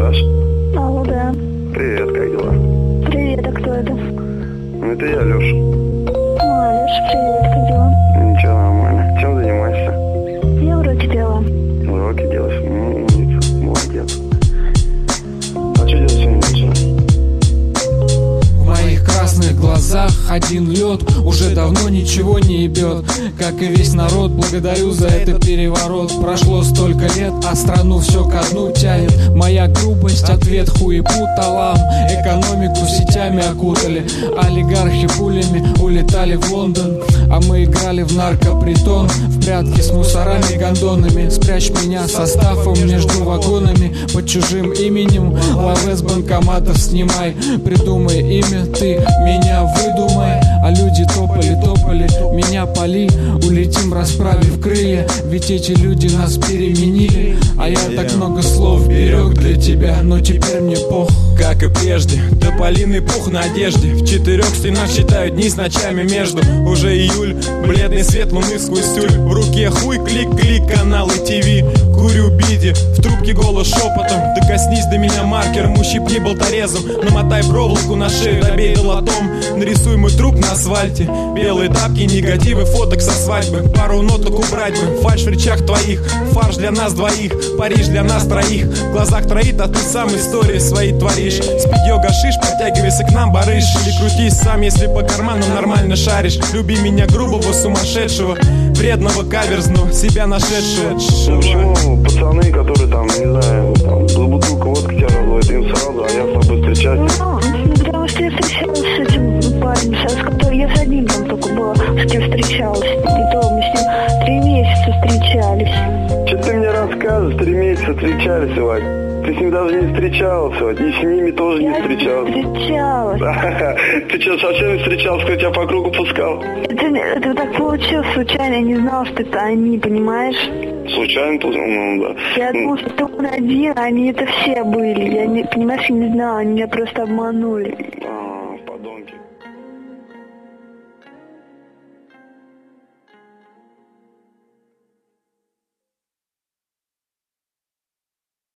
Даш? Алло, да. Привет, как дела? Привет, а кто это? Это я, Леша. Леш, привет, как дела? Ничего, нормально. Чем занимаешься? Я уроки делаю. Уроки делаешь? Умница, молодец. А что делать сегодня вечером? В моих красных глазах один лед уже давно ничего не ебет. Как и весь народ, благодарю за этот переворот. Прошло столько лет, а страну все ко дну тянет. Моя грубость, ответ хуепут талам. Экономику сетями окутали, олигархи пулями улетали в Лондон. А мы играли в наркопритон, в прятки с мусорами, гондонами. Спрячь меня составом между вагонами, под чужим именем лаве с банкоматов снимай. Придумай имя, ты меня выдумай. А люди топали, меня пали. Улетим, расправив крылья, ведь эти люди нас переменили. А я так много слов берег для тебя, но теперь мне пох. Как и прежде, тополиный пух на одежде. В 4 стенах считаю дни с ночами между. Уже июль, бледный свет луны сквозь тюль. В руке хуй, клик-клик, каналы ТВ. Курю биди, в трубке голос шепотом. Докоснись до меня маркером, ущипни болторезом. Намотай проволоку на шею, добей долотом. Нарисуй мой труп на асфальте. Белые тапки, негативы, фоток со свадьбы. Пару ноток убрать бы, фальшь в речах твоих. Фарш для нас двоих, Париж для нас троих. В глазах троит, а ты сам истории свои творишь. Спид-йога шиш, подтягивайся к нам, барыш. Или крутись сам, если по карману нормально шаришь. Люби меня грубого, сумасшедшего, вредного, каверзного, себя нашедшего. Почему пацаны, которые там, не знаю, там, за бутылку водки тебя разводят, им сразу, а я с тобой встречаюсь? Ну, потому что я встречалась с этим парнем, с которым я с одним там только была, с кем встречалась. И то мы с ним 3 месяца встречались. Что ты мне рассказываешь? 3 месяца встречались, Вать. Ты с ним даже не встречался, Вать. И с ними тоже не встречался. Встречалась. Ты что, совсем не встречался, кто тебя по кругу пускал? Это так получилось случайно, я не знала, что это они, понимаешь? Случайно пускал? Ну, да. Я думала, что он один, а они это все были. Я не, понимаешь, я не знала, они меня просто обманули.